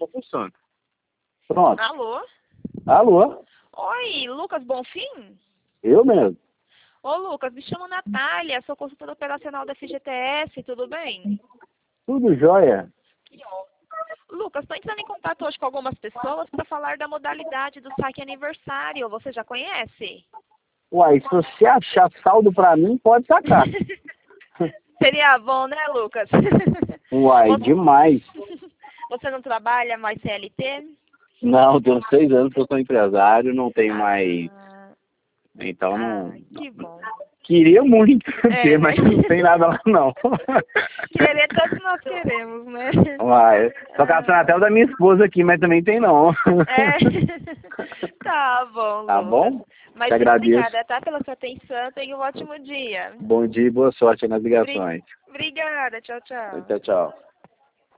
só funciona. Pronto. Alô? Alô? Oi, Lucas Bonfim? Eu mesmo. Ô, Lucas, me chamo Natália, sou consultora operacional da FGTS, tudo bem? Tudo jóia? Lucas, estou entrando em contato hoje com algumas pessoas para falar da modalidade do saque aniversário. Você já conhece? Uai, se você achar saldo pra mim, pode sacar. Seria bom, né, Lucas? Uai, demais. Você não trabalha mais CLT? Não, tem uns 6 anos que eu sou empresário, não tenho mais. Então não. Que bom. Queria muito ter, né? mas não tem nada lá não. Querer todos nós queremos, né? Uai, tô caçando até o da minha esposa aqui, mas também tem não. Tá bom, Tá Lucas. bom? Mas Te muito agradeço. obrigada, tá? Pela sua atenção. Tenha um ótimo dia. Bom dia e boa sorte nas ligações. Obrigada. Tchau, tchau. Tchau, tchau.